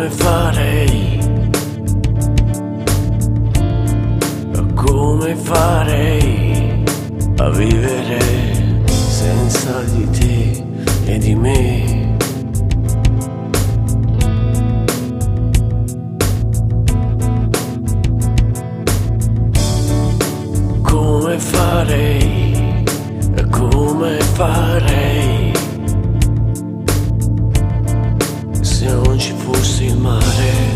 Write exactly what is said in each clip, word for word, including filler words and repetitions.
come farei, come farei a vivere senza di te e di me. Come farei, come farei se non ci fosse il mare.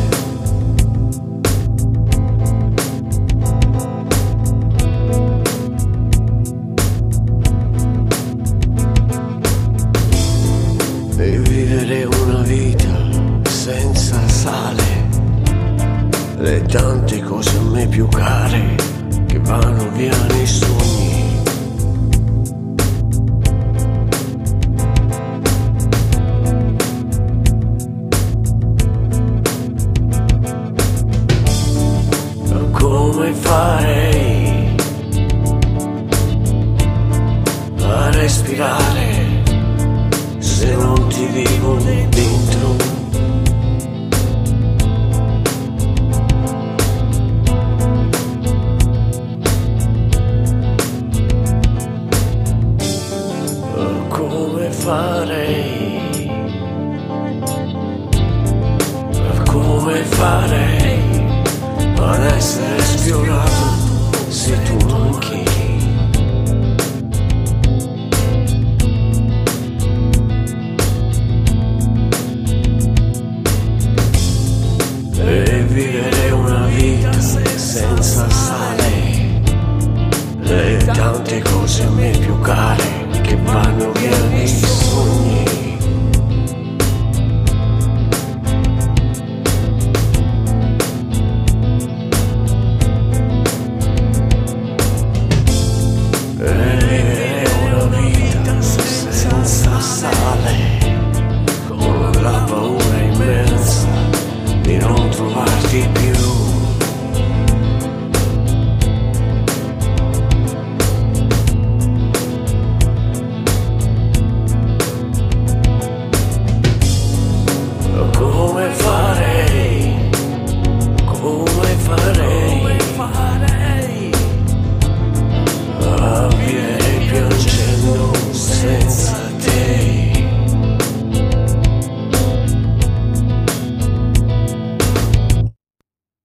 E vivere una vita senza sale, le tante cose a me più care che vanno via nei sogni. Come farei a respirare se non ti vivo dentro? Come farei, come farei ad essere sfiorato se tu manchi? E vivere una vita senza sale, le tante cose a me più care che vanno via nei sogni.